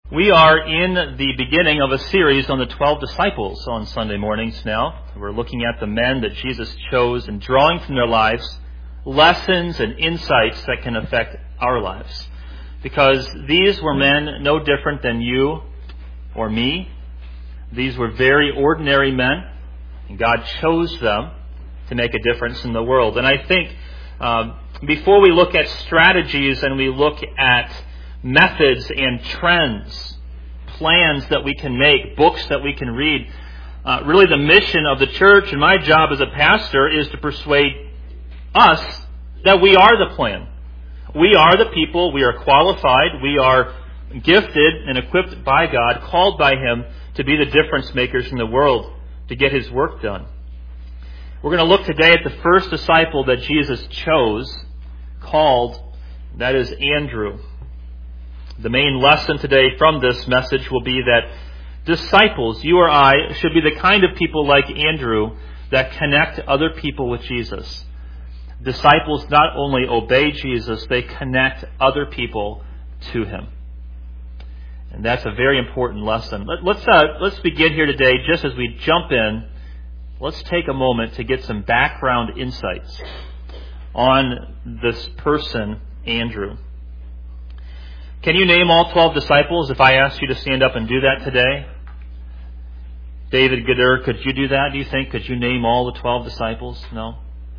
We are in the beginning of a series on the 12 disciples on Sunday mornings now. We're looking at the men that Jesus chose and drawing from their lives lessons and insights that can affect our lives. Because these were men no different than you or me. These were very ordinary men, and God chose them to make a difference in the world. And I think before we look at strategies and we look at methods and trends, plans that we can make, books that we can read. Really the mission of the church and my job as a pastor is to persuade us that we are the plan. We are the people, we are qualified, we are gifted and equipped by God, called by Him to be the difference makers in the world, to get His work done. We're going to look today at the first disciple that Jesus chose, that is Andrew. The main lesson today from this message will be that disciples, you or I, should be the kind of people like Andrew that connect other people with Jesus. Disciples not only obey Jesus, they connect other people to Him. And that's a very important lesson. Let's begin here today. Just as we jump in, let's take a moment to get some background insights on this person, Andrew. Can you name all 12 disciples if I asked you to stand up and do that today? David Gadur, could you do that, do you think? Could you name all the 12 disciples? No?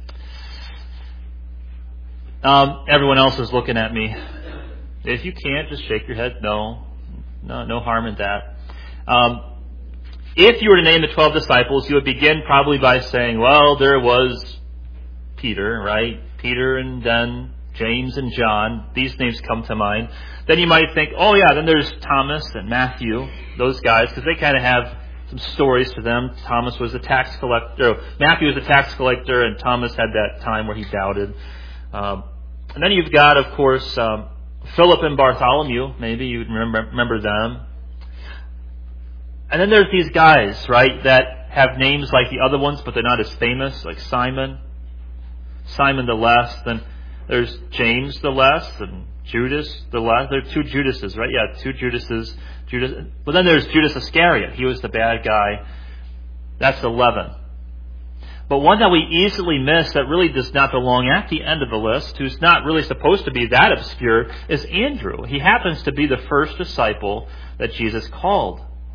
Everyone else is looking at me. If you can't, just shake your head. No harm in that. If you were to name the 12 disciples, you would begin probably by saying, well, there was Peter, right? Peter and then James and John. These names come to mind. Then you might think, oh yeah, then there's Thomas and Matthew, those guys, because they kind of have some stories to them. Thomas was a tax collector. Matthew was a tax collector, and Thomas had that time where he doubted. And then you've got, of course, Philip and Bartholomew. Maybe you remember them. And then there's these guys, right, that have names like the other ones, but they're not as famous, like Simon the Less. Then there's James the Less and Judas the Less. There are two Judases, right? Yeah, two Judases. But then there's Judas Iscariot. He was the bad guy. That's 11. But one that we easily miss that really does not belong at the end of the list, who's not really supposed to be that obscure, is Andrew. He happens to be the first disciple that Jesus called.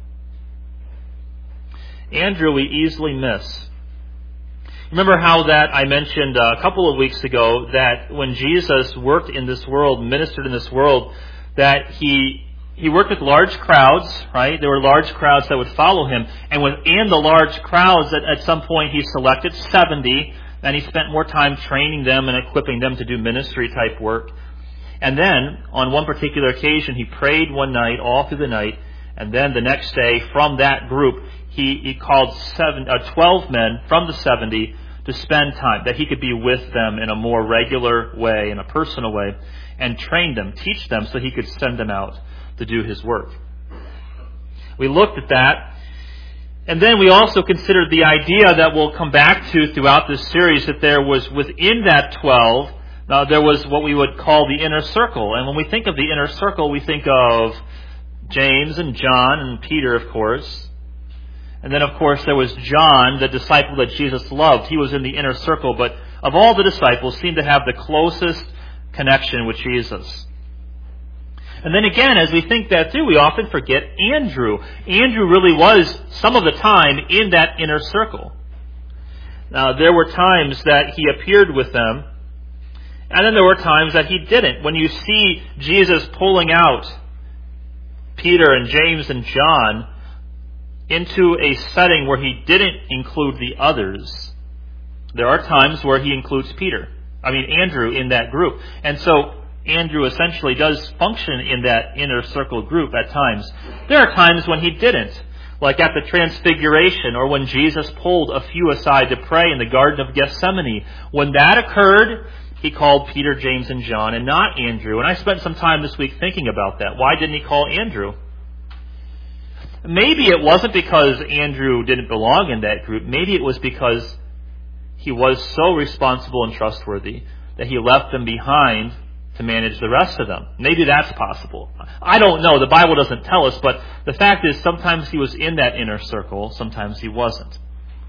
Andrew we easily miss. Remember how that I mentioned a couple of weeks ago that when Jesus worked in this world, ministered in this world, that he worked with large crowds, right? There were large crowds that would follow him. And within the large crowds, at some point he selected 70, and he spent more time training them and equipping them to do ministry type work. And then, on one particular occasion, he prayed one night, all through the night, and then the next day, from that group, he called 12 men from the 70 to spend time, that he could be with them in a more regular way, in a personal way, and train them, teach them, so he could send them out to do his work. We looked at that, and then we also considered the idea that we'll come back to throughout this series, that there was within that 12, there was what we would call the inner circle. And when we think of the inner circle, we think of James and John and Peter, of course. And then, of course, there was John, the disciple that Jesus loved. He was in the inner circle, but of all the disciples, seemed to have the closest connection with Jesus. And then again, as we think that through, we often forget Andrew. Andrew really was, some of the time, in that inner circle. Now, there were times that he appeared with them, and then there were times that he didn't. When you see Jesus pulling out Peter and James and John into a setting where he didn't include the others, there are times where he includes Andrew in that group. And so Andrew essentially does function in that inner circle group at times. There are times when he didn't, like at the Transfiguration, or when Jesus pulled a few aside to pray in the Garden of Gethsemane. When that occurred, he called Peter, James, and John, and not Andrew. And I spent some time this week thinking about that. Why didn't he call Andrew? Maybe it wasn't because Andrew didn't belong in that group. Maybe it was because he was so responsible and trustworthy that he left them behind to manage the rest of them. Maybe that's possible. I don't know. The Bible doesn't tell us, but the fact is sometimes he was in that inner circle, sometimes he wasn't.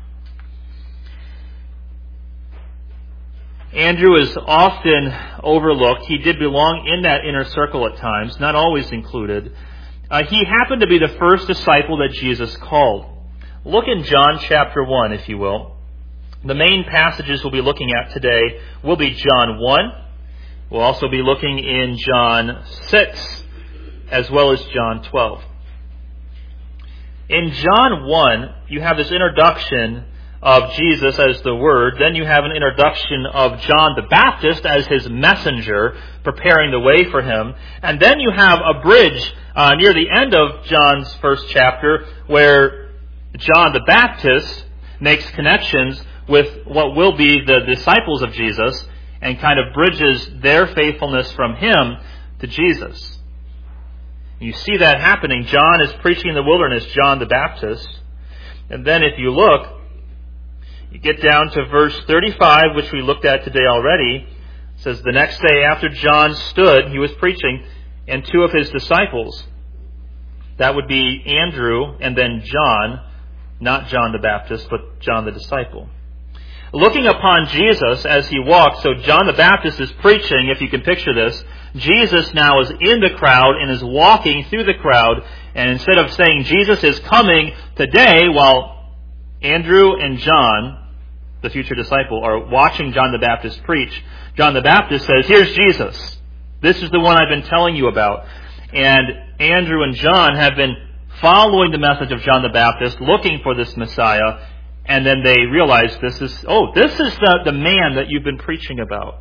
Andrew is often overlooked. He did belong in that inner circle at times, not always included. He happened to be the first disciple that Jesus called. Look in John chapter 1, if you will. The main passages we'll be looking at today will be John 1. We'll also be looking in John 6, as well as John 12. In John 1, you have this introduction of Jesus as the Word. Then you have an introduction of John the Baptist as his messenger, preparing the way for him. And then you have a bridge near the end of John's first chapter where John the Baptist makes connections with what will be the disciples of Jesus and kind of bridges their faithfulness from him to Jesus. You see that happening. John is preaching in the wilderness, John the Baptist. And then if you look, you get down to verse 35, which we looked at today already. It says, the next day after John stood, he was preaching, and two of his disciples, that would be Andrew and then John, not John the Baptist, but John the disciple. Looking upon Jesus as he walked, so John the Baptist is preaching, if you can picture this. Jesus now is in the crowd and is walking through the crowd, and instead of saying Jesus is coming today, while Andrew and John, the future disciple, are watching John the Baptist preach, John the Baptist says, here's Jesus. This is the one I've been telling you about. And Andrew and John have been following the message of John the Baptist, looking for this Messiah, and then they realize this is the man that you've been preaching about.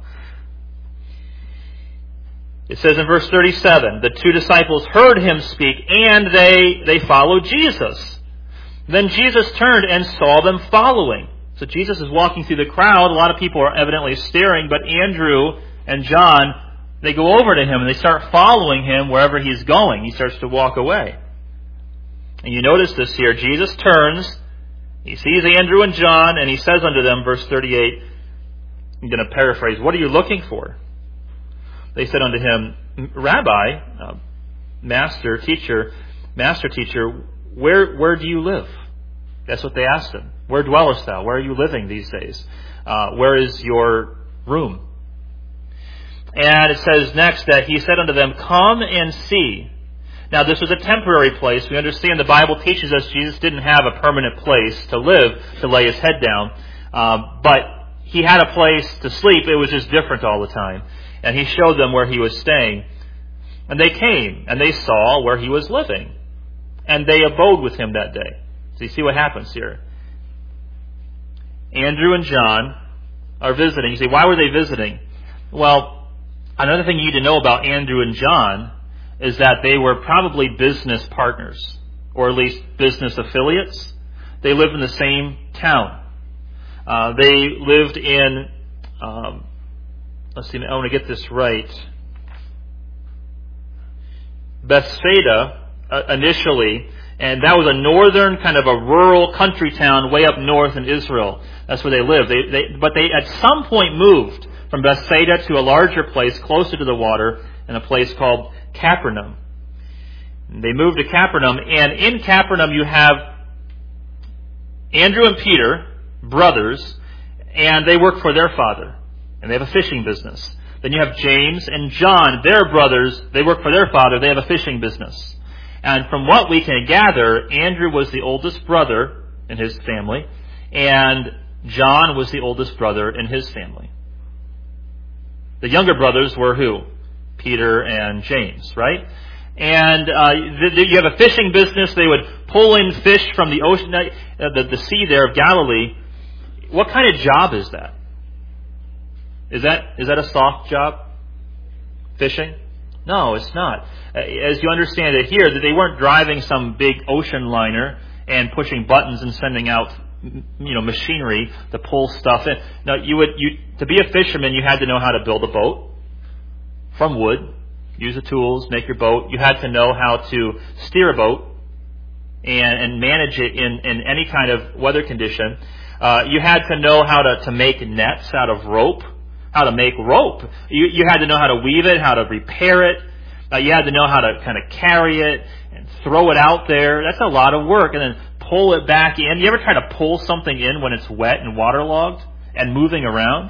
It says in verse 37, the two disciples heard him speak, and they followed Jesus. Then Jesus turned and saw them following. So Jesus is walking through the crowd. A lot of people are evidently staring, but Andrew and John, they go over to him and they start following him wherever he's going. He starts to walk away. And you notice this here. Jesus turns, he sees Andrew and John, and he says unto them, verse 38, I'm going to paraphrase, what are you looking for? They said unto him, Rabbi, master teacher, where do you live? That's what they asked him. Where dwellest thou? Where are you living these days? Where is your room? And it says next that he said unto them, come and see. Now this was a temporary place. We understand the Bible teaches us Jesus didn't have a permanent place to live, to lay his head down. But he had a place to sleep. It was just different all the time. And he showed them where he was staying. And they came, and they saw where he was living. And they abode with him that day. So you see what happens here. Andrew and John are visiting. You say, why were they visiting? Well, another thing you need to know about Andrew and John is that they were probably business partners, or at least business affiliates. They lived in the same town. They lived in, let's see, I want to get this right, Bethsaida initially, and that was a northern, kind of a rural country town way up north in Israel. That's where they lived. But they at some point moved from Bethsaida to a larger place closer to the water in a place called Capernaum. They moved to Capernaum, and in Capernaum you have Andrew and Peter, brothers, and they work for their father, and they have a fishing business. Then you have James and John, their brothers, they work for their father, they have a fishing business. And from what we can gather, Andrew was the oldest brother in his family, and John was the oldest brother in his family. The younger brothers were who? Peter and James, right? And you have a fishing business. They would pull in fish from the ocean, the sea there of Galilee. What kind of job is that? Is that a soft job? Fishing? No, it's not. As you understand it here, that they weren't driving some big ocean liner and pushing buttons and sending out, machinery to pull stuff in. No, to be a fisherman, you had to know how to build a boat from wood, use the tools, make your boat. You had to know how to steer a boat and manage it in any kind of weather condition. You had to know how to make nets out of rope, how to make rope. You had to know how to weave it, how to repair it. You had to know how to kind of carry it and throw it out there. That's a lot of work. And then pull it back in. You ever try to pull something in when it's wet and waterlogged and moving around?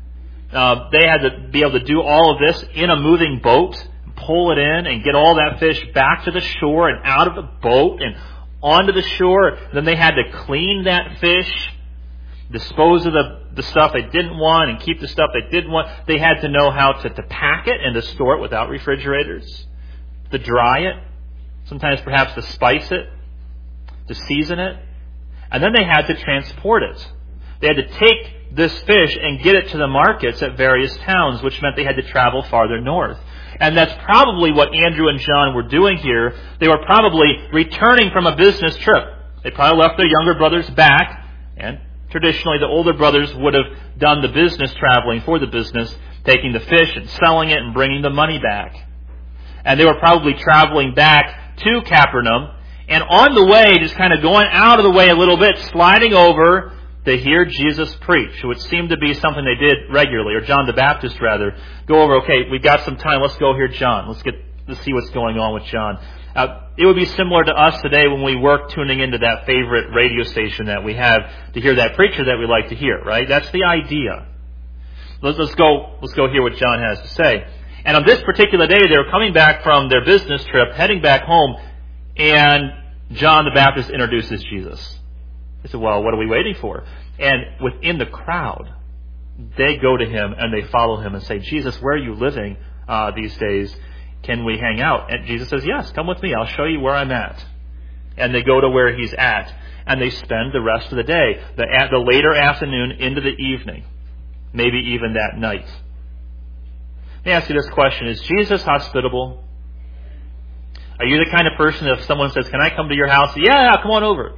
They had to be able to do all of this in a moving boat, pull it in and get all that fish back to the shore and out of the boat and onto the shore. Then they had to clean that fish, dispose of the stuff they didn't want and keep the stuff they did want. They had to know how to pack it and to store it without refrigerators, to dry it, sometimes perhaps to spice it, to season it. And then they had to transport it. They had to take this fish and get it to the markets at various towns, which meant they had to travel farther north. And that's probably what Andrew and John were doing here. They were probably returning from a business trip. They probably left their younger brothers back, and traditionally the older brothers would have done the business traveling for the business, taking the fish and selling it and bringing the money back. And they were probably traveling back to Capernaum, and on the way, just kind of going out of the way a little bit, sliding over to hear Jesus preach, which seemed to be something they did regularly, or John the Baptist rather. Go over, okay, we've got some time, let's go hear John. Let's see what's going on with John. It would be similar to us today when we work tuning into that favorite radio station that we have to hear that preacher that we like to hear, right? That's the idea. Let's go hear what John has to say. And on this particular day, they were coming back from their business trip, heading back home, and John the Baptist introduces Jesus. They said, well, what are we waiting for? And within the crowd, they go to him and they follow him and say, Jesus, where are you living these days? Can we hang out? And Jesus says, yes, come with me. I'll show you where I'm at. And they go to where he's at. And they spend the rest of the day, the later afternoon into the evening, maybe even that night. Let me ask you this question. Is Jesus hospitable? Are you the kind of person that if someone says, can I come to your house? Yeah, come on over.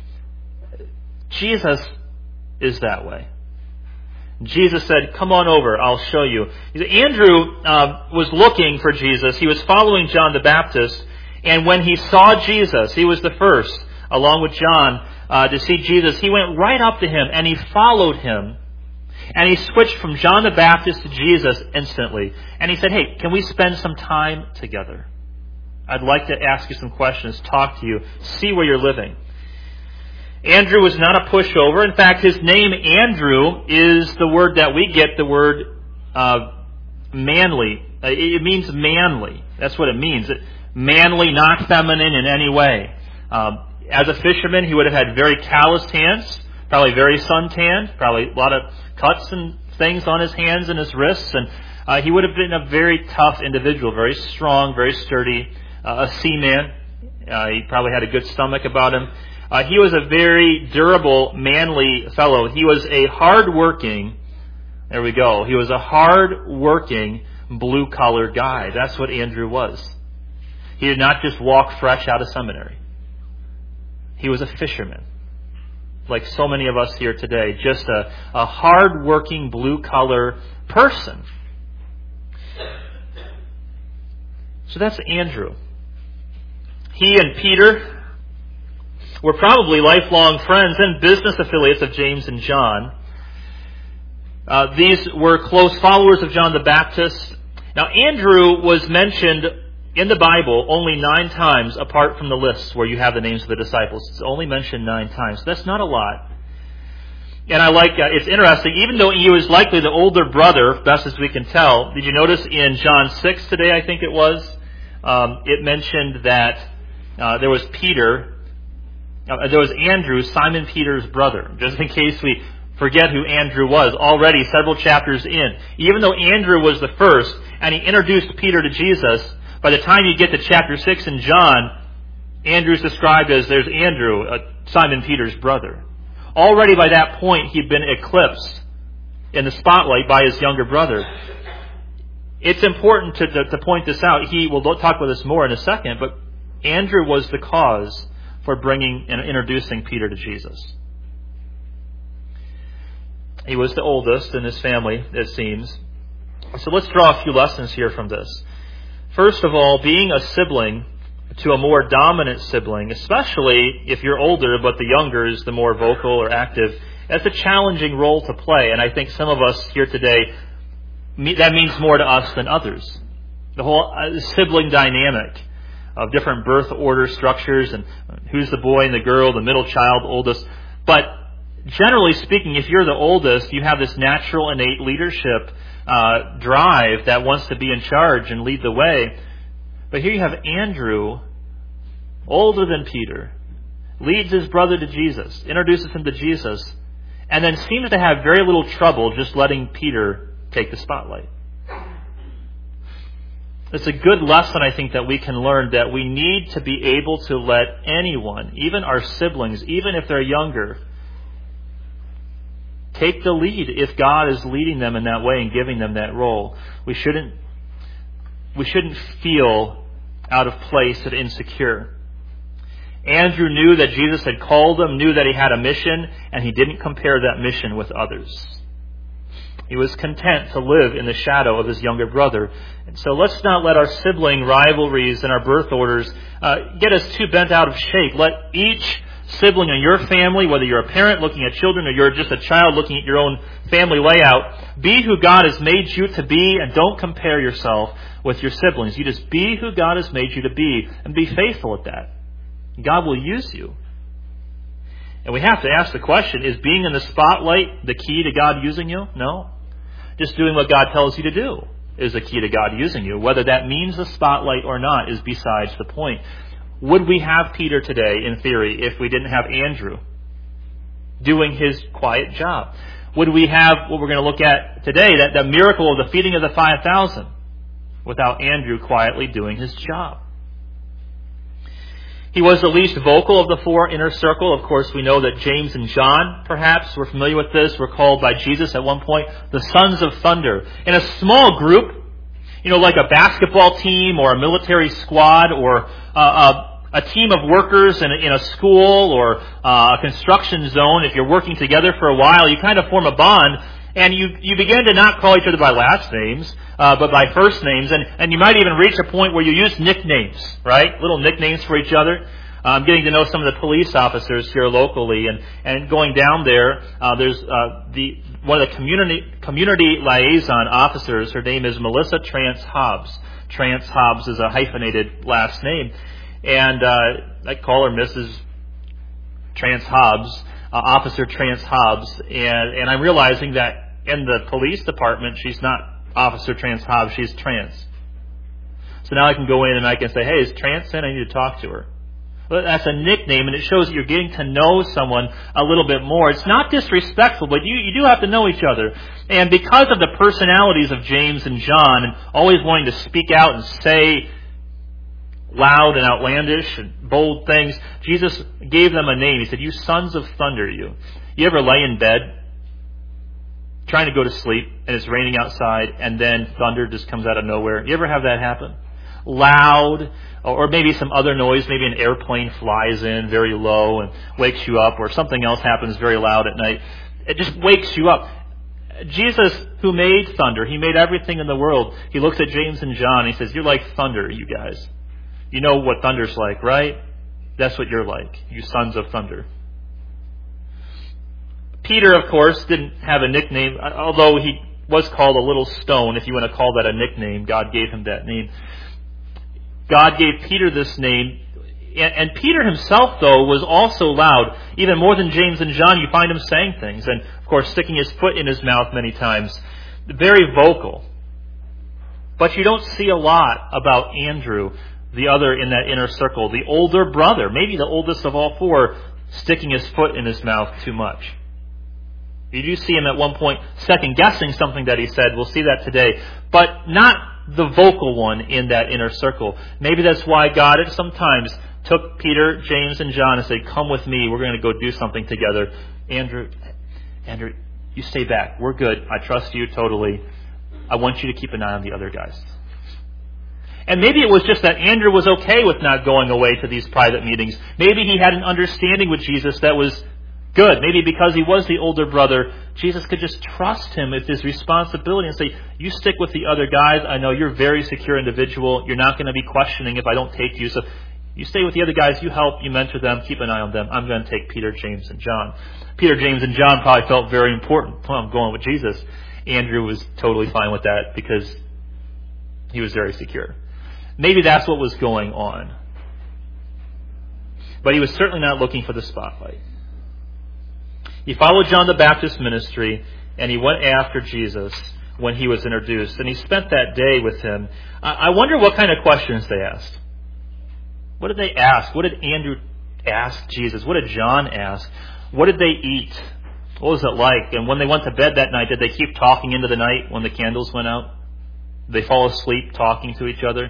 Jesus is that way. Jesus said, come on over, I'll show you. Andrew was looking for Jesus. He was following John the Baptist. And when he saw Jesus, he was the first, along with John, to see Jesus. He went right up to him and he followed him. And he switched from John the Baptist to Jesus instantly. And he said, hey, can we spend some time together? I'd like to ask you some questions, talk to you, see where you're living. Andrew was not a pushover. In fact, his name Andrew is the word that we get, the word manly. It means manly. That's what it means. Manly, not feminine in any way. As a fisherman, he would have had very calloused hands, probably very suntanned, probably a lot of cuts and things on his hands and his wrists. And he would have been a very tough individual, very strong, very sturdy, a seaman. He probably had a good stomach about him. He was a very durable, manly fellow. He was a hard-working, there we go, he was a hard-working, blue-collar guy. That's what Andrew was. He did not just walk fresh out of seminary. He was a fisherman, like so many of us here today, just a hard-working, blue-collar person. So that's Andrew. He and Peter were probably lifelong friends and business affiliates of James and John. These were close followers of John the Baptist. Now, Andrew was mentioned in the Bible only 9 times, apart from the lists where you have the names of the disciples. It's only mentioned 9 times. So that's not a lot. And I like, it's interesting, even though he was likely the older brother, best as we can tell, did you notice in John 6 today, I think it was, it mentioned that there was Peter. There was Andrew, Simon Peter's brother. Just in case we forget who Andrew was, already several chapters in. Even though Andrew was the first, and he introduced Peter to Jesus, by the time you get to chapter 6 in John, Andrew's described as there's Andrew, Simon Peter's brother. Already by that point, he'd been eclipsed in the spotlight by his younger brother. It's important to point this out. We'll talk about this more in a second, but Andrew was the cause for bringing and introducing Peter to Jesus. He was the oldest in his family, it seems. So let's draw a few lessons here from this. First of all, being a sibling to a more dominant sibling, especially if you're older but the younger is the more vocal or active, that's a challenging role to play. And I think some of us here today that means more to us than others. The whole sibling dynamic of different birth order structures and who's the boy and the girl, the middle child, oldest. But generally speaking, if you're the oldest, you have this natural innate leadership drive that wants to be in charge and lead the way. But here you have Andrew, older than Peter, leads his brother to Jesus, introduces him to Jesus, and then seems to have very little trouble just letting Peter take the spotlight. It's a good lesson, I think, that we can learn, that we need to be able to let anyone, even our siblings, even if they're younger, take the lead if God is leading them in that way and giving them that role. We shouldn't feel out of place and insecure. Andrew knew that Jesus had called him, knew that he had a mission, and he didn't compare that mission with others. He was content to live in the shadow of his younger brother. And so let's not let our sibling rivalries and our birth orders get us too bent out of shape. Let each sibling in your family, whether you're a parent looking at children or you're just a child looking at your own family layout, be who God has made you to be, and don't compare yourself with your siblings. You just be who God has made you to be and be faithful at that. God will use you. And we have to ask the question, is being in the spotlight the key to God using you? No. Just doing what God tells you to do is the key to God using you. Whether that means the spotlight or not is besides the point. Would we have Peter today, in theory, if we didn't have Andrew doing his quiet job? Would we have what we're going to look at today, that the miracle of the feeding of the 5,000, without Andrew quietly doing his job? He was the least vocal of the four inner circle. Of course, we know that James and John, perhaps, we're familiar with this, were called by Jesus at one point the sons of thunder. In a small group, like a basketball team or a military squad or a team of workers in a school or a construction zone, if you're working together for a while, you kind of form a bond. And you begin to not call each other by last names, but by first names. And you might even reach a point where you use nicknames, right? Little nicknames for each other. I'm getting to know some of the police officers here locally. And going down there, there's one of the community liaison officers. Her name is Melissa Trance Hobbs. Trance Hobbs is a hyphenated last name. And I call her Mrs. Trance Hobbs, Officer Trance Hobbs. And I'm realizing that in the police department, she's not Officer Trance Hobbs, she's Trance. So now I can go in and I can say, hey, is Trance in? I need to talk to her. Well, that's a nickname, and it shows that you're getting to know someone a little bit more. It's not disrespectful, but you do have to know each other. And because of the personalities of James and John, and always wanting to speak out and say loud and outlandish and bold things, Jesus gave them a name. He said, you sons of thunder, you. You ever lay in bed trying to go to sleep and it's raining outside and then thunder just comes out of nowhere? You ever have that happen? Loud, or maybe some other noise, maybe an airplane flies in very low and wakes you up, or something else happens very loud at night. It just wakes you up. Jesus, who made thunder, he made everything in the world. He looks at James and John and he says, you're like thunder, you guys. You know what thunder's like, right? That's what you're like, you sons of thunder. Peter, of course, didn't have a nickname, although he was called a little stone. If you want to call that a nickname, God gave him that name. God gave Peter this name. And Peter himself, though, was also loud. Even more than James and John, you find him saying things. And, of course, sticking his foot in his mouth many times. Very vocal. But you don't see a lot about Andrew, the other in that inner circle, the older brother, maybe the oldest of all four, sticking his foot in his mouth too much. You do see him at one point second-guessing something that he said. We'll see that today. But not the vocal one in that inner circle. Maybe that's why God at sometimes took Peter, James, and John and said, come with me. We're going to go do something together. Andrew, you stay back. We're good. I trust you totally. I want you to keep an eye on the other guys. And maybe it was just that Andrew was okay with not going away to these private meetings. Maybe he had an understanding with Jesus that was good. Maybe because he was the older brother, Jesus could just trust him with his responsibility and say, you stick with the other guys. I know you're a very secure individual. You're not going to be questioning if I don't take you. So you stay with the other guys. You help. You mentor them. Keep an eye on them. I'm going to take Peter, James, and John. Peter, James, and John probably felt very important. Well, I'm going with Jesus. Andrew was totally fine with that because he was very secure. Maybe that's what was going on. But he was certainly not looking for the spotlight. He followed John the Baptist's ministry, and he went after Jesus when he was introduced. And he spent that day with him. I wonder what kind of questions they asked. What did they ask? What did Andrew ask Jesus? What did John ask? What did they eat? What was it like? And when they went to bed that night, did they keep talking into the night when the candles went out? Did they fall asleep talking to each other?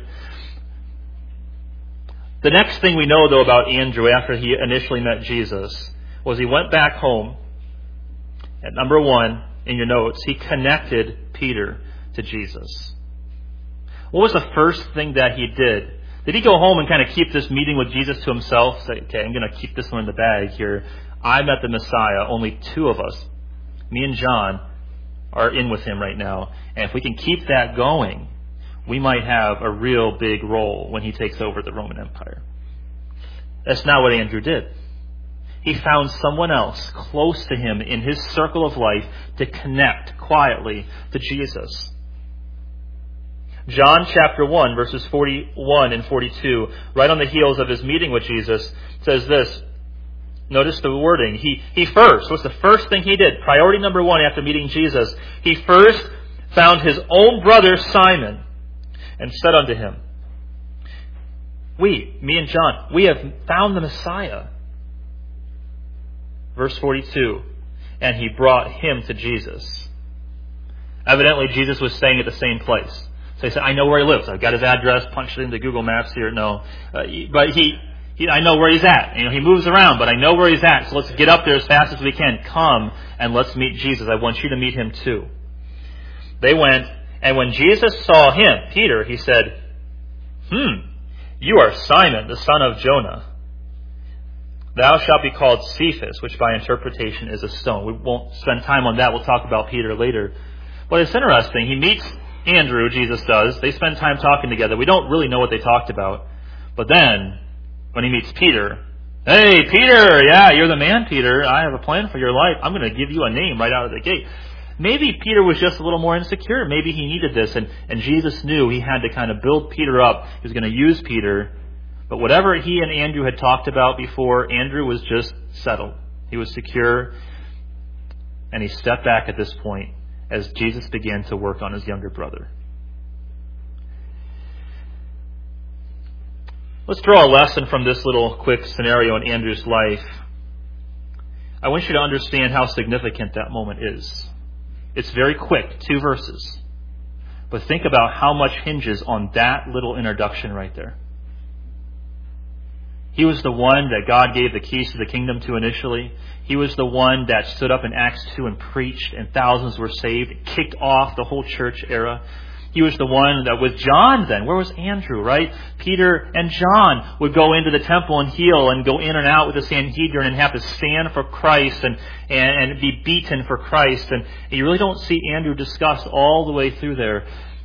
The next thing we know, though, about Andrew after he initially met Jesus was he went back home. At number 1 in your notes, he connected Peter to Jesus. What was the first thing that he did? Did he go home and kind of keep this meeting with Jesus to himself? Say, okay, I'm going to keep this one in the bag here. I met the Messiah. Only 2 of us, me and John, are in with him right now. And if we can keep that going, we might have a real big role when he takes over the Roman Empire. That's not what Andrew did. He found someone else close to him in his circle of life to connect quietly to Jesus. John chapter 1, verses 41 and 42, right on the heels of his meeting with Jesus, says this. Notice the wording. He first, what's the first thing he did? Priority number 1 after meeting Jesus. He first found his own brother Simon and said unto him, me and John, we have found the Messiah. Verse 42, and he brought him to Jesus. Evidently, Jesus was staying at the same place. So he said, I know where he lives. I've got his address, punched it into Google Maps here. No. But I know where he's at. He moves around, but I know where he's at. So let's get up there as fast as we can. Come and let's meet Jesus. I want you to meet him too. They went, and when Jesus saw him, Peter, he said, you are Simon, the son of Jonah. Thou shalt be called Cephas, which by interpretation is a stone. We won't spend time on that. We'll talk about Peter later. But it's interesting. He meets Andrew, Jesus does. They spend time talking together. We don't really know what they talked about. But then, when he meets Peter, hey, Peter, yeah, you're the man, Peter. I have a plan for your life. I'm going to give you a name right out of the gate. Maybe Peter was just a little more insecure. Maybe he needed this. And Jesus knew he had to kind of build Peter up. He was going to use Peter. But whatever he and Andrew had talked about before, Andrew was just settled. He was secure. And he stepped back at this point as Jesus began to work on his younger brother. Let's draw a lesson from this little quick scenario in Andrew's life. I want you to understand how significant that moment is. It's very quick, 2 verses. But think about how much hinges on that little introduction right there. He was the one that God gave the keys to the kingdom to initially. He was the one that stood up in Acts 2 and preached, and thousands were saved, kicked off the whole church era. He was the one that with John then, where was Andrew, right? Peter and John would go into the temple and heal and go in and out with the Sanhedrin and have to stand for Christ and be beaten for Christ. And you really don't see Andrew discussed all the way through there.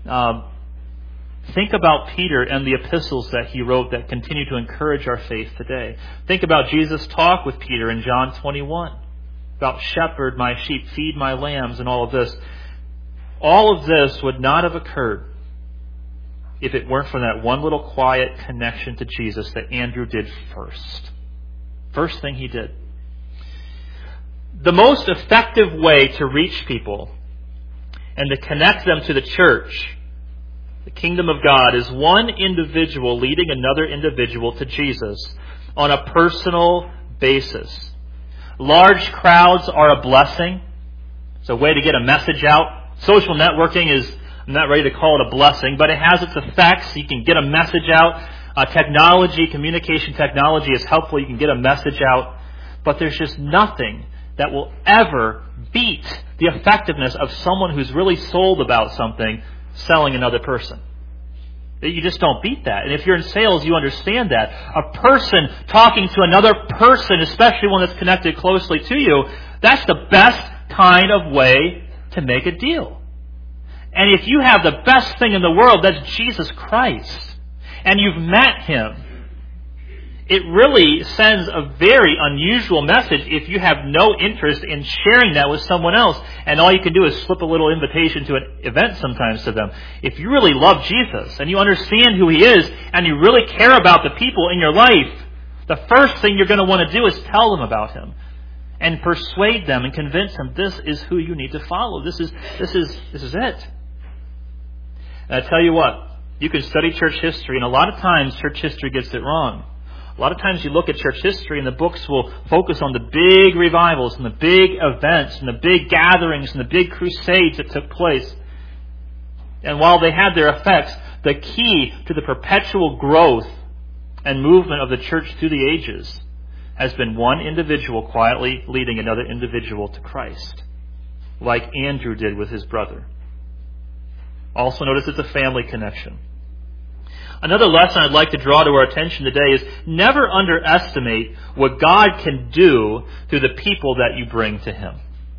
Think about Peter and the epistles that he wrote that continue to encourage our faith today. Think about Jesus' talk with Peter in John 21 about shepherd my sheep, feed my lambs, and all of this. All of this would not have occurred if it weren't for that one little quiet connection to Jesus that Andrew did first. First thing he did. The most effective way to reach people and to connect them to the church, the kingdom of God, is one individual leading another individual to Jesus on a personal basis. Large crowds are a blessing. It's a way to get a message out. Social networking is, I'm not ready to call it a blessing, but it has its effects. You can get a message out. Communication technology is helpful. You can get a message out. But there's just nothing that will ever beat the effectiveness of someone who's really sold about something selling another person. You just don't beat that. And if you're in sales, you understand that. A person talking to another person, especially one that's connected closely to you, that's the best kind of way to make a deal. And if you have the best thing in the world, that's Jesus Christ, and you've met Him, it really sends a very unusual message if you have no interest in sharing that with someone else, and all you can do is slip a little invitation to an event sometimes to them. If you really love Jesus and you understand who He is and you really care about the people in your life, the first thing you're going to want to do is tell them about Him and persuade them and convince them this is who you need to follow. This is it. And I tell you what, you can study church history, and a lot of times church history gets it wrong. A lot of times you look at church history and the books will focus on the big revivals and the big events and the big gatherings and the big crusades that took place. And while they had their effects, the key to the perpetual growth and movement of the church through the ages has been one individual quietly leading another individual to Christ, like Andrew did with his brother. Also notice it's a family connection. Another lesson I'd like to draw to our attention today is never underestimate what God can do through the people that you bring to Him.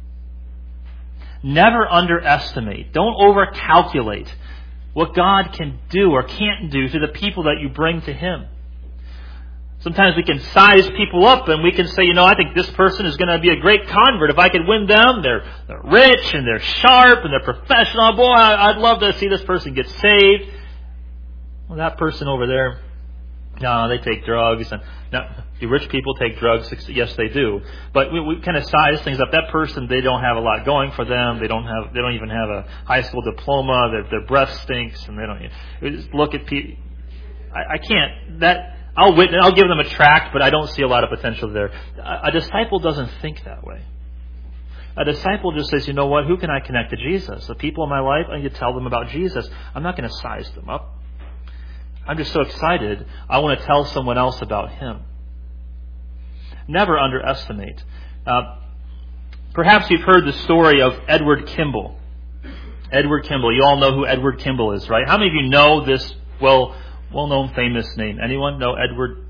Never underestimate. Don't overcalculate what God can do or can't do through the people that you bring to Him. Sometimes we can size people up and we can say, I think this person is going to be a great convert. If I could win them, they're rich and they're sharp and they're professional. Boy, I'd love to see this person get saved. Well, that person over there, no, they take drugs. And now, do rich people take drugs? Yes, they do. But we kind of size things up. That person, they don't have a lot going for them. They don't even have a high school diploma. Their breath stinks, and they don't. Just look at people. I can't. I'll give them a tract, but I don't see a lot of potential there. A disciple doesn't think that way. A disciple just says, what? Who can I connect to Jesus? The people in my life, I need to tell them about Jesus. I'm not going to size them up. I'm just so excited. I want to tell someone else about Him. Never underestimate. Perhaps you've heard the story of Edward Kimball. Edward Kimball. You all know who Edward Kimball is, right? How many of you know this well-known famous name? Anyone know Edward?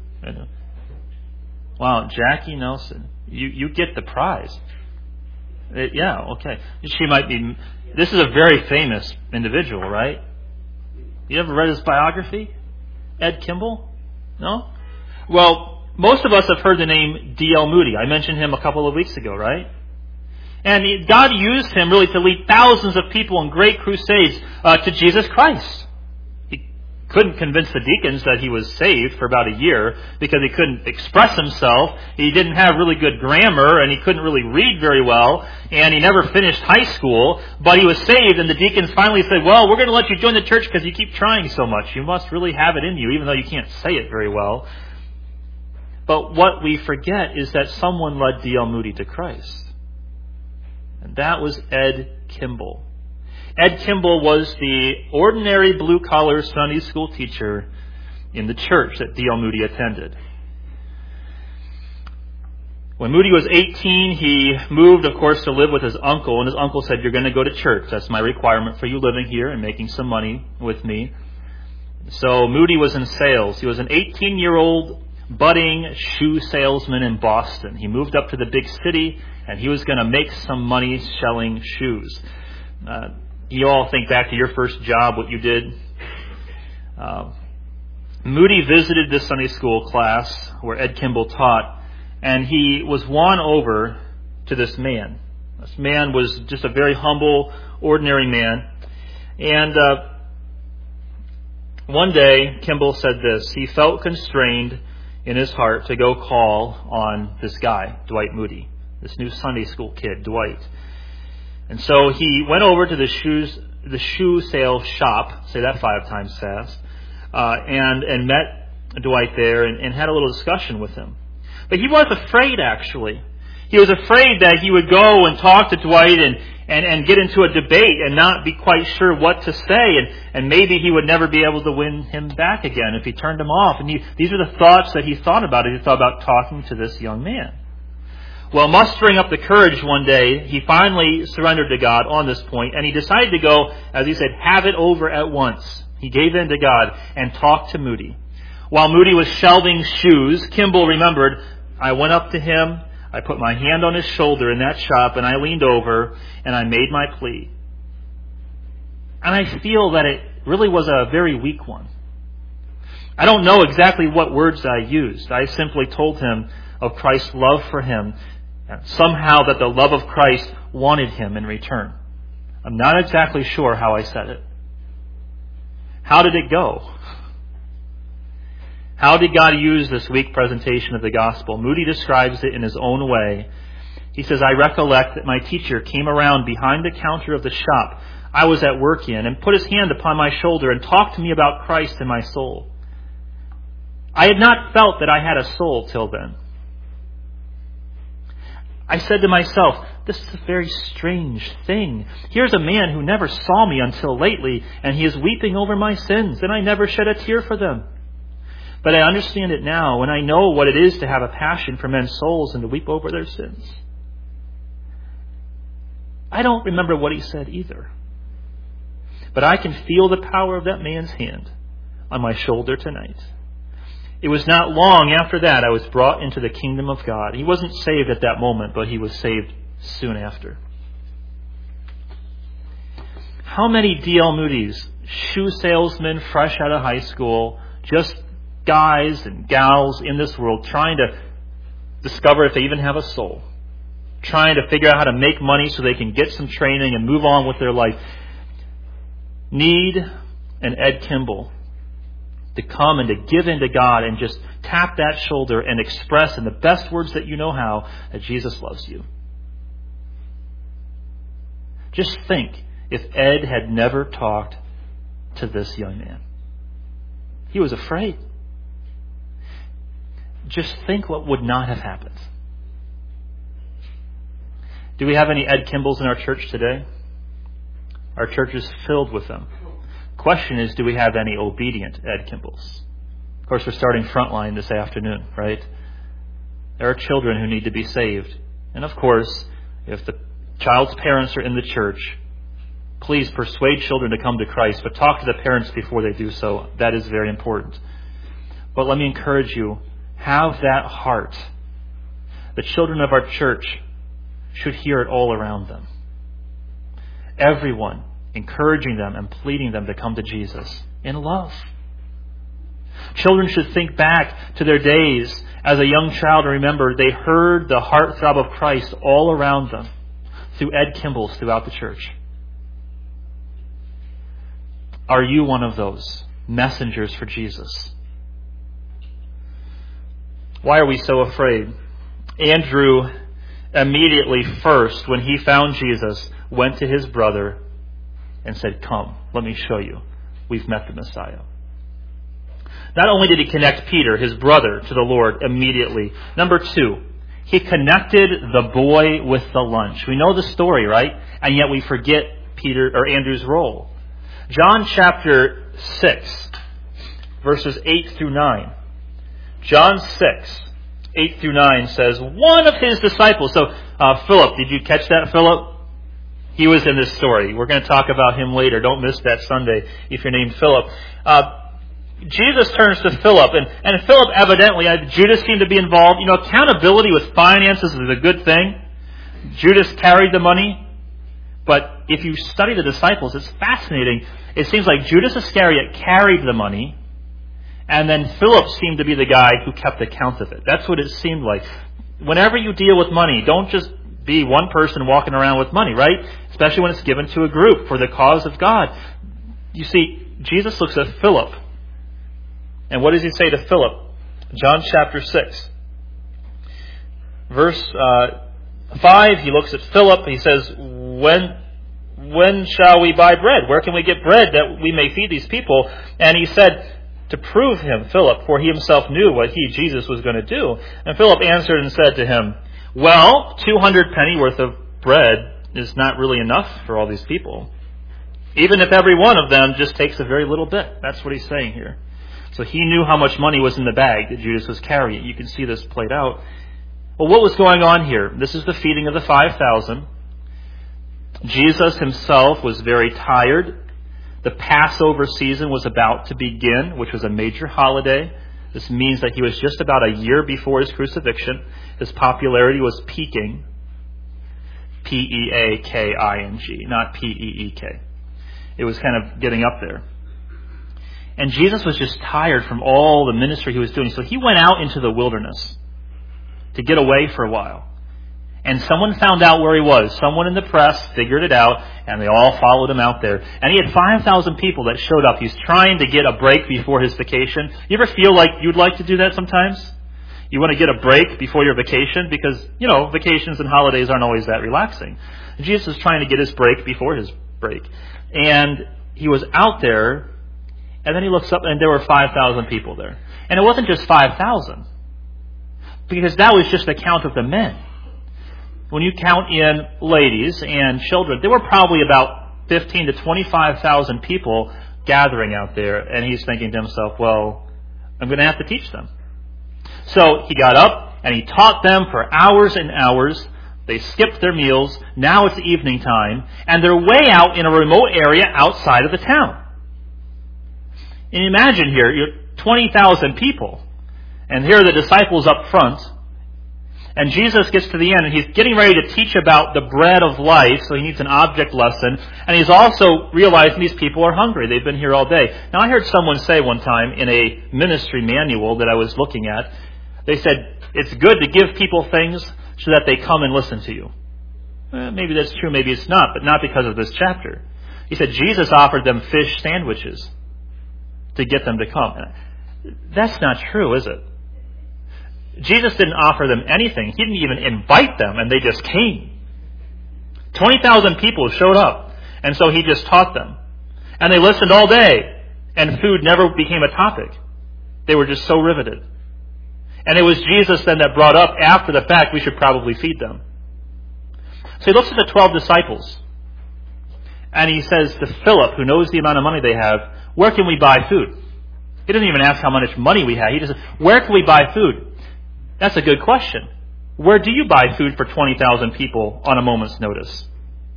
Wow, Jackie Nelson. You get the prize. Okay. She might be. This is a very famous individual, right? You ever read his biography? Ed Kimball? No? Well, most of us have heard the name D.L. Moody. I mentioned him a couple of weeks ago, right? And God used him really to lead thousands of people in great crusades to Jesus Christ. He couldn't convince the deacons that he was saved for about a year because he couldn't express himself. He didn't have really good grammar, and he couldn't really read very well, and he never finished high school, but he was saved, and the deacons finally said, well, we're going to let you join the church because you keep trying so much. You must really have it in you, even though you can't say it very well. But what we forget is that someone led D.L. Moody to Christ. And that was Ed Kimball. Ed Kimball was the ordinary blue-collar Sunday school teacher in the church that D.L. Moody attended. When Moody was 18, he moved, of course, to live with his uncle, and his uncle said, you're going to go to church. That's my requirement for you living here and making some money with me. So Moody was in sales. He was an 18-year-old budding shoe salesman in Boston. He moved up to the big city, and he was going to make some money selling shoes. You all think back to your first job, what you did. Moody visited this Sunday school class where Ed Kimball taught, and he was won over to this man. This man was just a very humble, ordinary man. And one day, Kimball said this. He felt constrained in his heart to go call on this guy, Dwight Moody, this new Sunday school kid, Dwight. And so he went over to the shoe sale shop, say that 5 times fast, and met Dwight there and had a little discussion with him. But he was afraid, actually. He was afraid that he would go and talk to Dwight and get into a debate and not be quite sure what to say, and maybe he would never be able to win him back again if he turned him off. And these are the thoughts that he thought about. He thought about talking to this young man. Well, mustering up the courage one day, he finally surrendered to God on this point, and he decided to go, as he said, have it over at once. He gave in to God and talked to Moody. While Moody was shelving shoes, Kimball remembered, I went up to him, I put my hand on his shoulder in that shop, and I leaned over, and I made my plea. And I feel that it really was a very weak one. I don't know exactly what words I used. I simply told him of Christ's love for him, and somehow that the love of Christ wanted him in return. I'm not exactly sure how I said it. How did it go? How did God use this weak presentation of the gospel? Moody describes it in his own way. He says, I recollect that my teacher came around behind the counter of the shop I was at work in and put his hand upon my shoulder and talked to me about Christ and my soul. I had not felt that I had a soul till then. I said to myself, this is a very strange thing. Here's a man who never saw me until lately, and he is weeping over my sins, and I never shed a tear for them. But I understand it now, and I know what it is to have a passion for men's souls and to weep over their sins. I don't remember what he said either. But I can feel the power of that man's hand on my shoulder tonight. It was not long after that I was brought into the kingdom of God. He wasn't saved at that moment, but he was saved soon after. How many D.L. Moody's, shoe salesmen fresh out of high school, just guys and gals in this world trying to discover if they even have a soul, trying to figure out how to make money so they can get some training and move on with their life, need an Ed Kimball to come and to give in to God and just tap that shoulder and express in the best words that you know how that Jesus loves you. Just think if Ed had never talked to this young man. He was afraid. Just think what would not have happened. Do we have any Ed Kimballs in our church today? Our church is filled with them. Question is, do we have any obedient Ed Kimballs? Of course, we're starting Frontline this afternoon, right? There are children who need to be saved. And of course, if the child's parents are in the church, please persuade children to come to Christ, but talk to the parents before they do so. That is very important. But let me encourage you, have that heart. The children of our church should hear it all around them. Everyone encouraging them and pleading them to come to Jesus in love. Children should think back to their days as a young child and remember they heard the heartthrob of Christ all around them through Ed Kimballs throughout the church. Are you one of those messengers for Jesus? Why are we so afraid? Andrew immediately first, when he found Jesus, went to his brother and said, come, let me show you. We've met the Messiah. Not only did he connect Peter, his brother, to the Lord immediately. Number 2, he connected the boy with the lunch. We know the story, right? And yet we forget Peter or Andrew's role. John chapter 6, verses 8 through 9. John 6, 8 through 9 says, one of his disciples. So, Philip, did you catch that, Philip? He was in this story. We're going to talk about him later. Don't miss that Sunday if you're named Philip. Jesus turns to Philip, and Philip evidently, Judas seemed to be involved. You know, accountability with finances is a good thing. Judas carried the money. But if you study the disciples, it's fascinating. It seems like Judas Iscariot carried the money, and then Philip seemed to be the guy who kept account of it. That's what it seemed like. Whenever you deal with money, don't just be one person walking around with money, right? Especially when it's given to a group for the cause of God. You see, Jesus looks at Philip. And what does he say to Philip? John chapter 6. Verse 5, he looks at Philip. He says, when shall we buy bread? Where can we get bread that we may feed these people? And he said, to prove him, Philip, for he himself knew what he, Jesus, was going to do. And Philip answered and said to him, well, 200 penny worth of bread is not really enough for all these people. Even if every one of them just takes a very little bit. That's what he's saying here. So he knew how much money was in the bag that Judas was carrying. You can see this played out. Well, what was going on here? This is the feeding of the 5,000. Jesus himself was very tired. The Passover season was about to begin, which was a major holiday. This means that he was just about a year before his crucifixion. His popularity was peaking. P-E-A-K-I-N-G, not P-E-E-K. It was kind of getting up there. And Jesus was just tired from all the ministry he was doing. So he went out into the wilderness to get away for a while. And someone found out where he was. Someone in the press figured it out, and they all followed him out there. And he had 5,000 people that showed up. He's trying to get a break before his vacation. You ever feel like you'd like to do that sometimes? You want to get a break before your vacation? Because, vacations and holidays aren't always that relaxing. And Jesus was trying to get his break before his break. And he was out there, and then he looks up, and there were 5,000 people there. And it wasn't just 5,000, because that was just the count of the men. When you count in ladies and children, there were probably about 15 to 25,000 people gathering out there. And he's thinking to himself, well, I'm going to have to teach them. So he got up and he taught them for hours and hours. They skipped their meals. Now it's evening time. And they're way out in a remote area outside of the town. And imagine here, you're 20,000 people. And here are the disciples up front. And Jesus gets to the end, and he's getting ready to teach about the bread of life, so he needs an object lesson. And he's also realizing these people are hungry. They've been here all day. Now, I heard someone say one time in a ministry manual that I was looking at, they said, it's good to give people things so that they come and listen to you. Maybe that's true, maybe it's not, but not because of this chapter. He said Jesus offered them fish sandwiches to get them to come. That's not true, is it? Jesus didn't offer them anything. He didn't even invite them, and they just came. 20,000 people showed up, and so he just taught them. And they listened all day, and food never became a topic. They were just so riveted. And it was Jesus then that brought up, after the fact, we should probably feed them. So he looks at the 12 disciples, and he says to Philip, who knows the amount of money they have, where can we buy food? He doesn't even ask how much money we have. He just says, where can we buy food? That's a good question. Where do you buy food for 20,000 people on a moment's notice?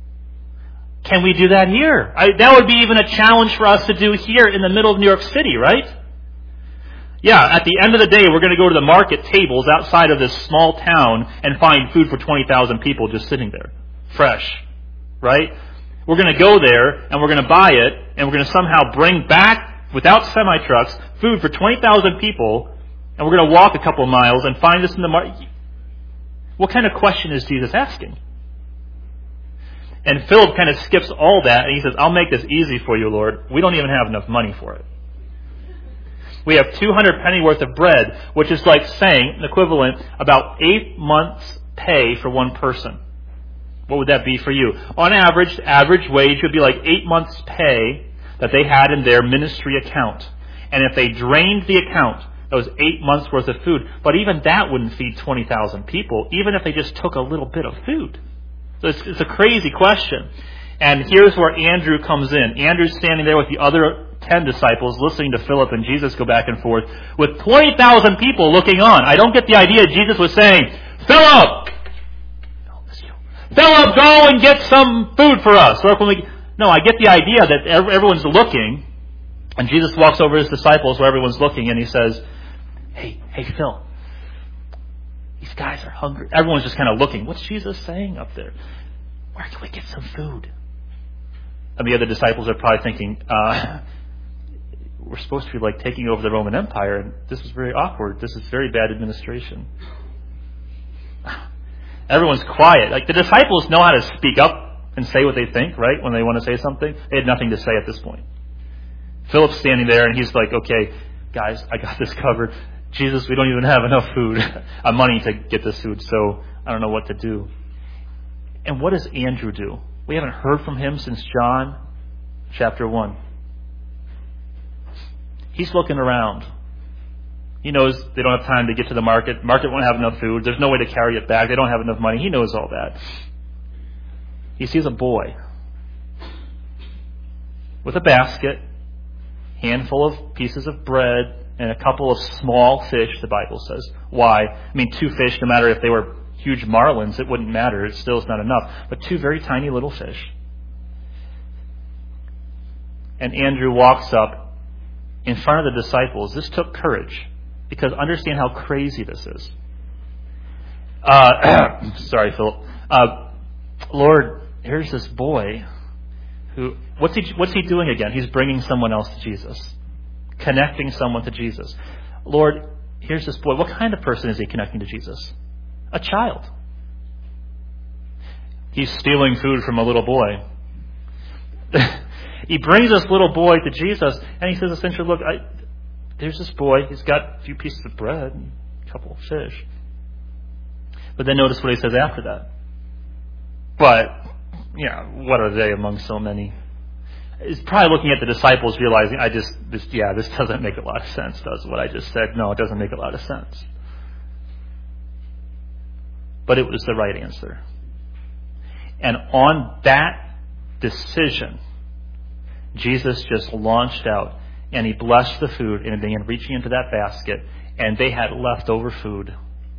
Can we do that here? That would be even a challenge for us to do here in the middle of New York City, right? Yeah, at the end of the day, we're going to go to the market tables outside of this small town and find food for 20,000 people just sitting there, fresh, right? We're going to go there, and we're going to buy it, and we're going to somehow bring back, without semi-trucks, food for 20,000 people, and we're going to walk a couple of miles and find this in the market. What kind of question is Jesus asking? And Philip kind of skips all that, and he says, I'll make this easy for you, Lord. We don't even have enough money for it. We have 200 penny worth of bread, which is like saying, the equivalent, about 8 months' pay for one person. What would that be for you? On average, average wage would be like 8 months' pay that they had in their ministry account. And if they drained the account, that was 8 months' worth of food. But even that wouldn't feed 20,000 people, even if they just took a little bit of food. So it's a crazy question. And here's where Andrew comes in. Andrew's standing there with the other 10 disciples listening to Philip and Jesus go back and forth with 20,000 people looking on. I don't get the idea Jesus was saying, Philip, go and get some food for us. No, I get the idea that everyone's looking, and Jesus walks over his disciples where everyone's looking, and he says, Hey, Phil, these guys are hungry. Everyone's just kind of looking. What's Jesus saying up there? Where can we get some food? And the other disciples are probably thinking, we're supposed to be like taking over the Roman Empire, and this is very awkward. This is very bad administration. Everyone's quiet. Like, the disciples know how to speak up and say what they think, right? When they want to say something. They had nothing to say at this point. Philip's standing there, and he's like, okay, guys, I got this covered. Jesus, we don't even have enough food, money to get this food, so I don't know what to do. And what does Andrew do? We haven't heard from him since John chapter 1. He's looking around. He knows they don't have time to get to the market. Market won't have enough food. There's no way to carry it back. They don't have enough money. He knows all that. He sees a boy with a basket, handful of pieces of bread, and a couple of small fish, the Bible says. Why? I mean, 2 fish, no matter if they were huge marlins, it wouldn't matter. It still is not enough. But 2 very tiny little fish. And Andrew walks up in front of the disciples. This took courage, because understand how crazy this is. Sorry, Philip. Lord, here's this boy who, what's he doing again? He's bringing someone else to Jesus. connecting someone to Jesus. Lord, here's this boy. What kind of person is he connecting to Jesus? A child. He's stealing food from a little boy. He brings this little boy to Jesus, and he says essentially, look, there's this boy. He's got a few pieces of bread and a couple of fish. But then notice what he says after that. But, what are they among so many? He's probably looking at the disciples realizing, this doesn't make a lot of sense, does what I just said? No, it doesn't make a lot of sense. But it was the right answer. And on that decision, Jesus just launched out and he blessed the food and began reaching into that basket, and they had leftover food.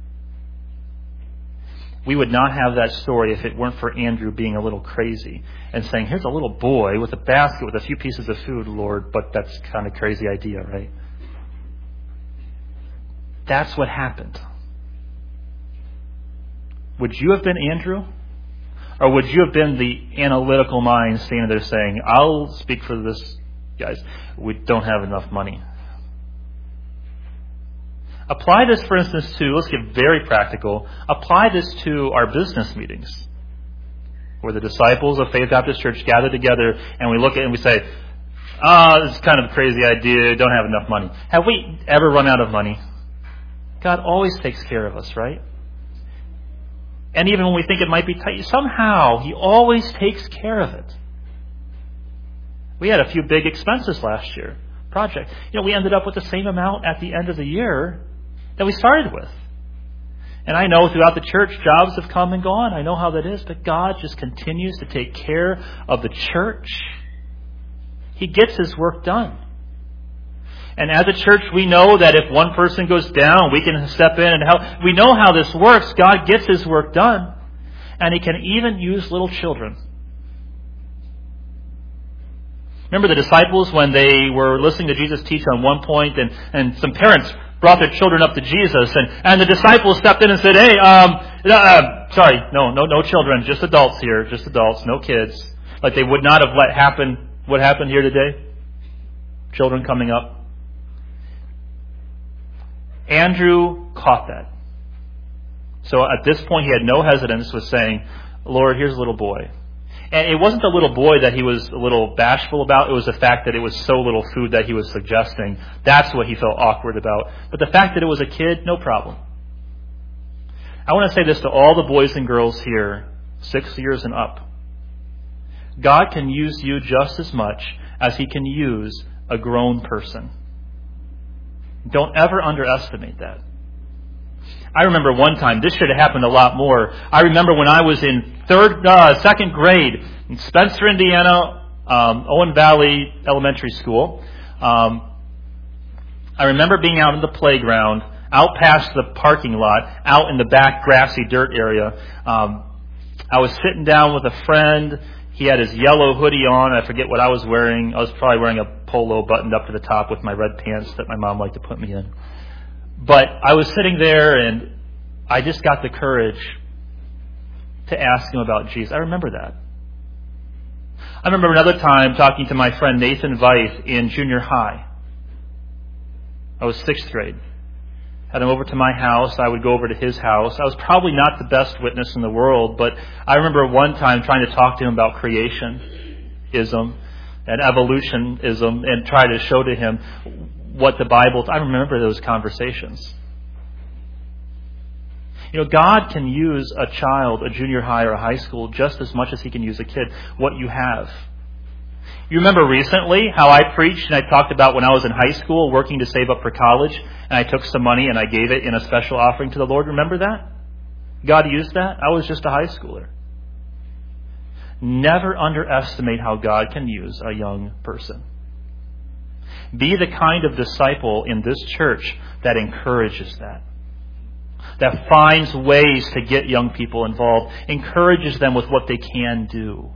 We would not have that story if it weren't for Andrew being a little crazy and saying, here's a little boy with a basket with a few pieces of food, Lord, but that's kind of a crazy idea, right? That's what happened. Would you have been Andrew? Or would you have been the analytical mind standing there saying, I'll speak for this, guys, we don't have enough money. Apply this, for instance, to, let's get very practical, apply this to our business meetings, where the disciples of Faith Baptist Church gather together and we look at it and we say, this is kind of a crazy idea, don't have enough money. Have we ever run out of money? God always takes care of us, right? And even when we think it might be tight, somehow He always takes care of it. We had a few big expenses last year. Project. We ended up with the same amount at the end of the year that we started with. And I know throughout the church, jobs have come and gone. I know how that is. But God just continues to take care of the church. He gets His work done. And as a church, we know that if one person goes down, we can step in and help. We know how this works. God gets His work done. And He can even use little children. Remember the disciples when they were listening to Jesus teach on one point, and some parents brought their children up to Jesus, and the disciples stepped in and said, hey, sorry, no children, just adults here, just adults, no kids. Like they would not have let happen what happened here today. Children coming up. Andrew caught that. So at this point he had no hesitance with saying, Lord, here's a little boy. And it wasn't the little boy that he was a little bashful about. It was the fact that it was so little food that he was suggesting. That's what he felt awkward about. But the fact that it was a kid, no problem. I want to say this to all the boys and girls here, 6 years and up. God can use you just as much as He can use a grown person. Don't ever underestimate that. I remember one time, this should have happened a lot more. I remember when I was in second grade in Spencer, Indiana, Owen Valley Elementary School. I remember being out in the playground, out past the parking lot, out in the back grassy dirt area. I was sitting down with a friend. He had his yellow hoodie on. I forget what I was wearing. I was probably wearing a polo buttoned up to the top with my red pants that my mom liked to put me in. But I was sitting there and I just got the courage to ask him about Jesus. I remember that. I remember another time talking to my friend Nathan Veith in junior high. I was 6th grade. Had him over to my house. I would go over to his house. I was probably not the best witness in the world, but I remember one time trying to talk to him about creationism and evolutionism and try to show to him what the Bible... I remember those conversations. God can use a child, a junior high or a high school, just as much as He can use a kid. What you have. You remember recently how I preached and I talked about when I was in high school working to save up for college, and I took some money and I gave it in a special offering to the Lord. Remember that? God used that? I was just a high schooler. Never underestimate how God can use a young person. Be the kind of disciple in this church that encourages that finds ways to get young people involved, encourages them with what they can do.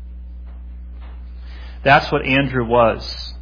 That's what Andrew was.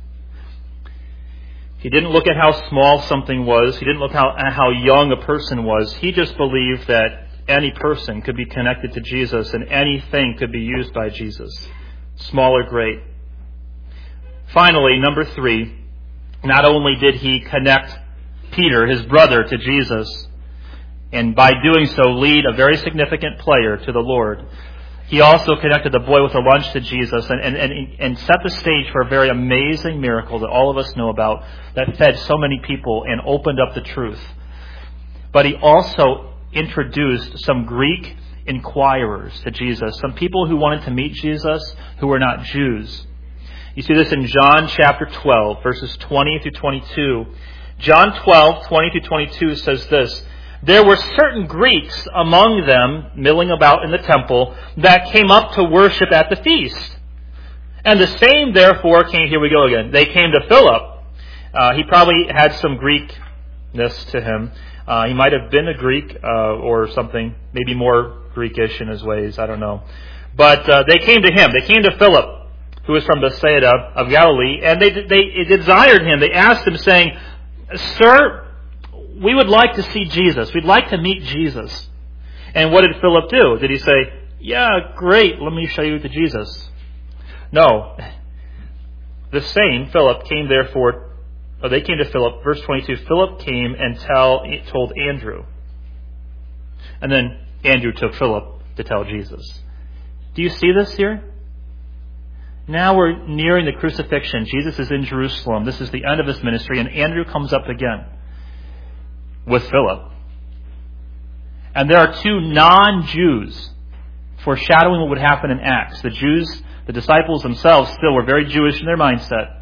He didn't look at how small something was. He didn't look at how young a person was. He just believed that any person could be connected to Jesus and anything could be used by Jesus, small or great. Finally, number 3, Not only did he connect Peter, his brother, to Jesus, and by doing so lead a very significant player to the Lord, he also connected the boy with a lunch to Jesus and set the stage for a very amazing miracle that all of us know about that fed so many people and opened up the truth. But he also introduced some Greek inquirers to Jesus, some people who wanted to meet Jesus who were not Jews. You see this in John chapter 12, verses 20 through 22. John 12, 20 through 22 says this: "There were certain Greeks among them milling about in the temple that came up to worship at the feast. And the same therefore came," here we go again, "they came to Philip." He probably had some Greekness to him. He might have been a Greek or something, maybe more Greekish in his ways, I don't know. But they came to him. They came to Philip, who was from Bethsaida of Galilee, and they desired him. They asked him, saying, "Sir, we would like to see Jesus. We'd like to meet Jesus." And what did Philip do? Did he say, "Yeah, great, let me show you to Jesus"? No. The same, Philip came therefore, they came to Philip, verse 22, Philip came and told Andrew. And then Andrew took Philip to tell Jesus. Do you see this here? Now we're nearing the crucifixion. Jesus is in Jerusalem. This is the end of his ministry, and Andrew comes up again with Philip. And there are two non-Jews foreshadowing what would happen in Acts. The Jews, the disciples themselves, still were very Jewish in their mindset.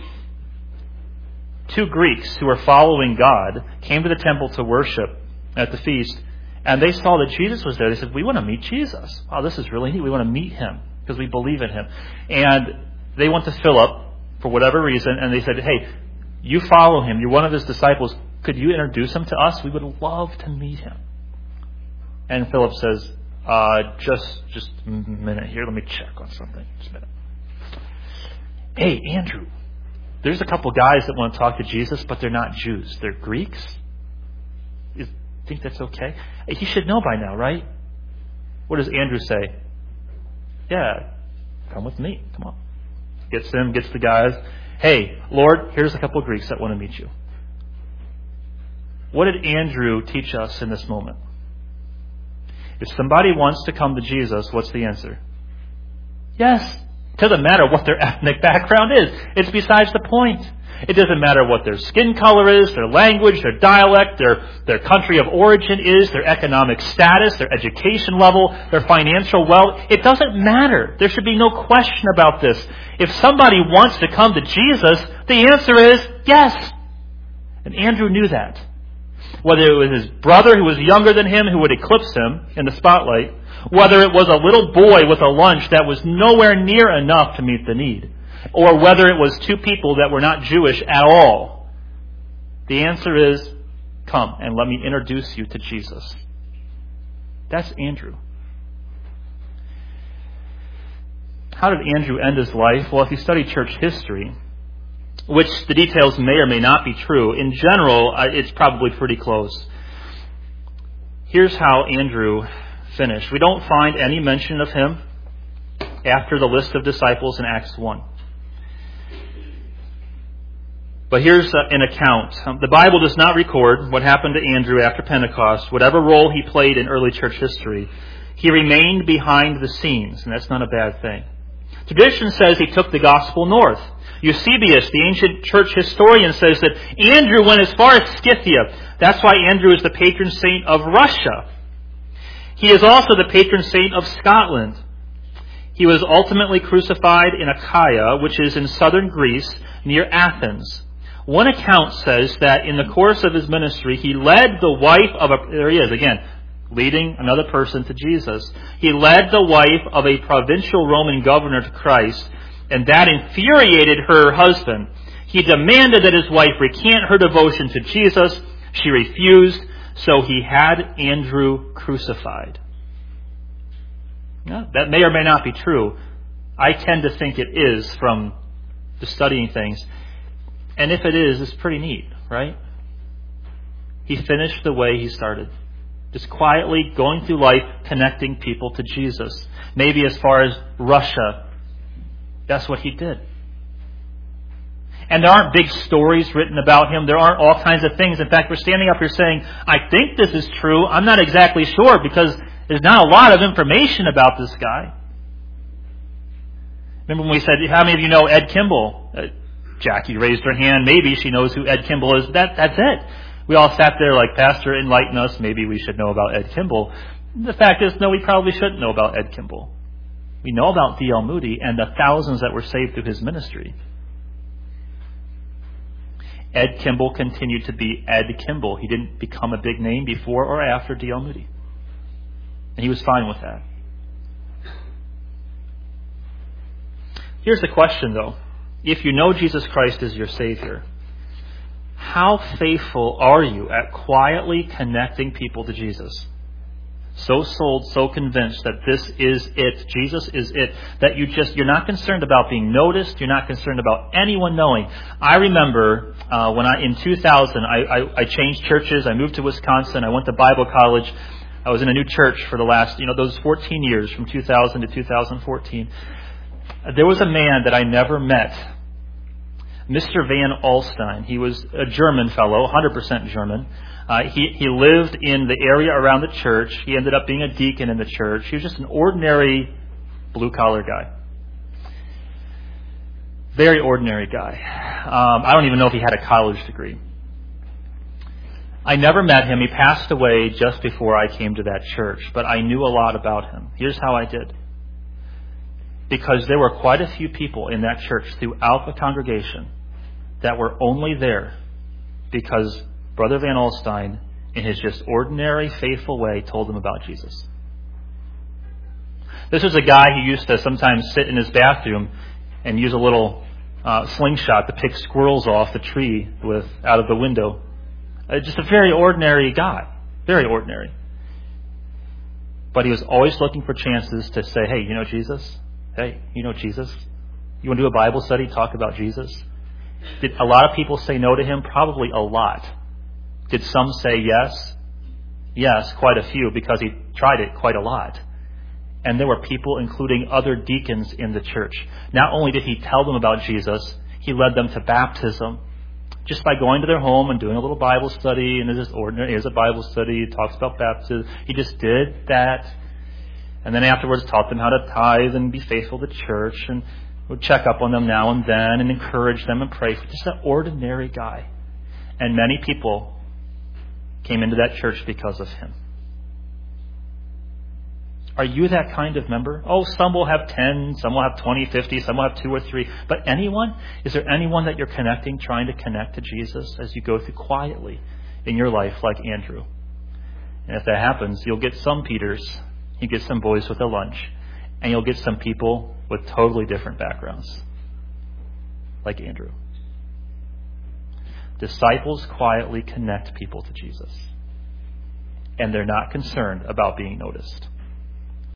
Two Greeks who were following God came to the temple to worship at the feast, and they saw that Jesus was there. They said, "We want to meet Jesus. Wow, this is really neat. We want to meet him because we believe in him." And they went to Philip for whatever reason, and they said, "Hey, you follow him. You're one of his disciples. Could you introduce him to us? We would love to meet him." And Philip says, just a minute here. Let me check on something. Just a minute. "Hey, Andrew, there's a couple guys that want to talk to Jesus, but they're not Jews. They're Greeks. You think that's okay? He should know by now, right?" What does Andrew say? "Yeah, come with me. Come on." Gets them, gets the guys. "Hey, Lord, here's a couple of Greeks that want to meet you." What did Andrew teach us in this moment? If somebody wants to come to Jesus, what's the answer? Yes. It doesn't matter what their ethnic background is. It's besides the point. It doesn't matter what their skin color is, their language, their dialect, their country of origin is, their economic status, their education level, their financial wealth. It doesn't matter. There should be no question about this. If somebody wants to come to Jesus, the answer is yes. And Andrew knew that. Whether it was his brother who was younger than him who would eclipse him in the spotlight, whether it was a little boy with a lunch that was nowhere near enough to meet the need, or whether it was two people that were not Jewish at all, the answer is, come and let me introduce you to Jesus. That's Andrew. How did Andrew end his life? Well, if you study church history, which the details may or may not be true, in general, it's probably pretty close. Here's how Andrew finished. We don't find any mention of him after the list of disciples in Acts 1. But here's an account. The Bible does not record what happened to Andrew after Pentecost. Whatever role he played in early church history, he remained behind the scenes, and that's not a bad thing. Tradition says he took the gospel north. Eusebius, the ancient church historian, says that Andrew went as far as Scythia. That's why Andrew is the patron saint of Russia. He is also the patron saint of Scotland. He was ultimately crucified in Achaia, which is in southern Greece, near Athens. One account says that in the course of his ministry, he led the wife of there he is again, leading another person to Jesus. He led the wife of a provincial Roman governor to Christ, and that infuriated her husband. He demanded that his wife recant her devotion to Jesus. She refused, so he had Andrew crucified. Now, that may or may not be true. I tend to think it is from the studying things. And if it is, it's pretty neat, right? He finished the way he started. Just quietly going through life, connecting people to Jesus. Maybe as far as Russia. That's what he did. And there aren't big stories written about him. There aren't all kinds of things. In fact, we're standing up here saying, I think this is true. I'm not exactly sure because there's not a lot of information about this guy. Remember when we said, how many of you know Ed Kimball? Jackie raised her hand. Maybe she knows who Ed Kimball is. That's it. We all sat there like, Pastor, enlighten us. Maybe we should know about Ed Kimball. The fact is, no, we probably shouldn't know about Ed Kimball. We know about D.L. Moody and the thousands that were saved through his ministry. Ed Kimball continued to be Ed Kimball. He didn't become a big name before or after D.L. Moody. And he was fine with that. Here's the question, though. If you know Jesus Christ as your Savior, how faithful are you at quietly connecting people to Jesus? So sold, so convinced that this is it, Jesus is it, that you're not concerned about being noticed, you're not concerned about anyone knowing. I remember in 2000, I changed churches, I moved to Wisconsin, I went to Bible college, I was in a new church for the last, those 14 years, from 2000 to 2014. There was a man that I never met, Mr. Van Alstyne. He was a German fellow, 100% German. He lived in the area around the church. He ended up being a deacon in the church. He was just an ordinary blue-collar guy. Very ordinary guy. I don't even know if he had a college degree. I never met him. He passed away just before I came to that church, but I knew a lot about him. Here's how I did. Because there were quite a few people in that church throughout the congregation that were only there because Brother Van Alstyne, in his just ordinary, faithful way, told them about Jesus. This was a guy who used to sometimes sit in his bathroom and use a little slingshot to pick squirrels off the tree out of the window. Just a very ordinary guy. Very ordinary. But he was always looking for chances to say, hey, you know Jesus? Hey, you know Jesus? You want to do a Bible study, talk about Jesus? Did a lot of people say no to him? Probably a lot. Did some say yes? Yes, quite a few, because he tried it quite a lot. And there were people, including other deacons in the church. Not only did he tell them about Jesus, he led them to baptism. Just by going to their home and doing a little Bible study, and it's just ordinary, here's a Bible study, he talks about baptism. He just did that. And then afterwards taught them how to tithe and be faithful to church, and would check up on them now and then and encourage them and pray for just an ordinary guy. And many people came into that church because of him. Are you that kind of member? Oh, some will have 10, some will have 20, 50, some will have 2 or 3. But anyone? Is there anyone that you're connecting, trying to connect to Jesus as you go through quietly in your life like Andrew? And if that happens, you'll get some Peters, you get some boys with a lunch, and you'll get some people with totally different backgrounds, like Andrew. Disciples quietly connect people to Jesus, and they're not concerned about being noticed.